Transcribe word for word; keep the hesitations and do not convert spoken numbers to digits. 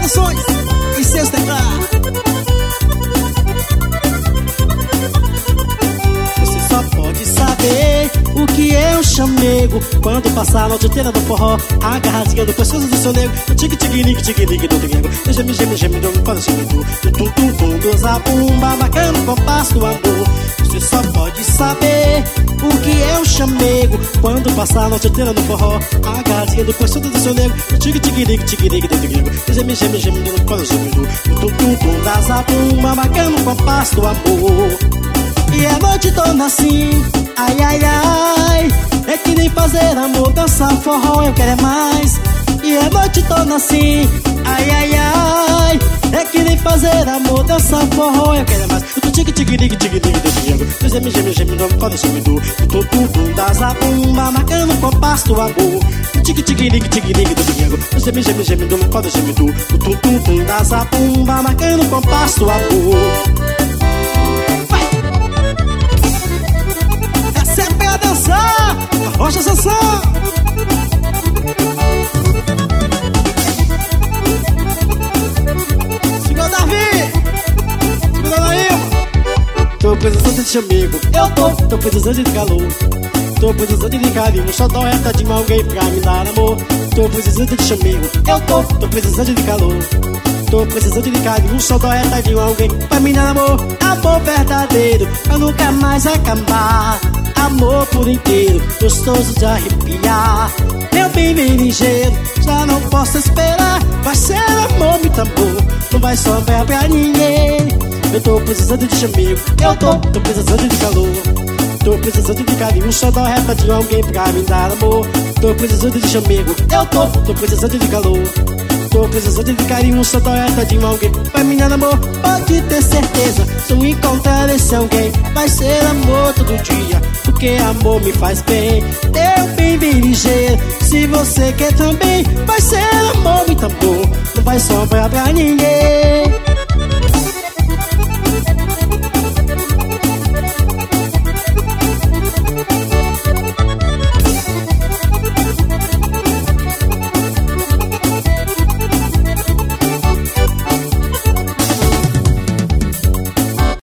Produções e seus teclados. Você só pode saber o que é um chamego quando passar a noite inteira do forró, agarradinha do pescoço do seu nego, o tique-tique-nique, tique-nique do nego, o geme-geme-geme do fora do tum-tum-tum do zabumba, marcando o compasso do amor. Você só pode saber o que é um chamego quando passar a noite inteira no forró, agarradinha do pescoço do seu nego, o tique-tique-nique, tique-nique do nego, o geme-geme-geme do fora do tum-tum-tum da zabumba, marcando o compasso do amor. E a noite toda assim, ai, ai, ai, é que nem fazer amor, dançar forró, eu quero é mais. E a noite toda assim, ai, ai, ai, é que nem fazer amor, dançar forró, eu quero é mais. Eu tô tique-tique-tique-tique-tique do Diego, do geme-geme-geme do foda geme do tum-tum-tum da zabumba, marcando o compasso do amor. Tique-tique-tique-tique-tique do Diego, do geme-geme-geme do foda geme do tum-tum-tum da zabumba, marcando o compasso do amor. Rocha Sansão. Segura Davi, segura daí. Tô precisando de amigo, eu tô Tô precisando de calor, tô precisando de carinho, só dó retadinho alguém pra me dar amor. Tô precisando de amigo, eu tô Tô precisando de calor, tô precisando de carinho, só dó retadinho alguém pra me dar amor. Amor verdadeiro, pra nunca mais acabar. Amor por inteiro, gostoso de arrepiar. Meu bem, bem ligeiro, já não posso esperar. Vai ser amor, me tambor, não vai sobrar pra ninguém. Eu tô precisando de chamego, eu tô Tô precisando de calor, tô precisando de carinho, só dá reta de alguém pra me dar amor. Tô precisando de chamego, eu tô Tô precisando de calor, tô precisando de carinho, só dá reta de alguém pra me dar amor. Pode ter certeza, se eu encontrar esse alguém, vai ser amor todo dia, porque amor me faz bem. Teu bem, bem ligeiro, se você quer também, vai ser amor, me tambor, não vai sobrar pra ninguém.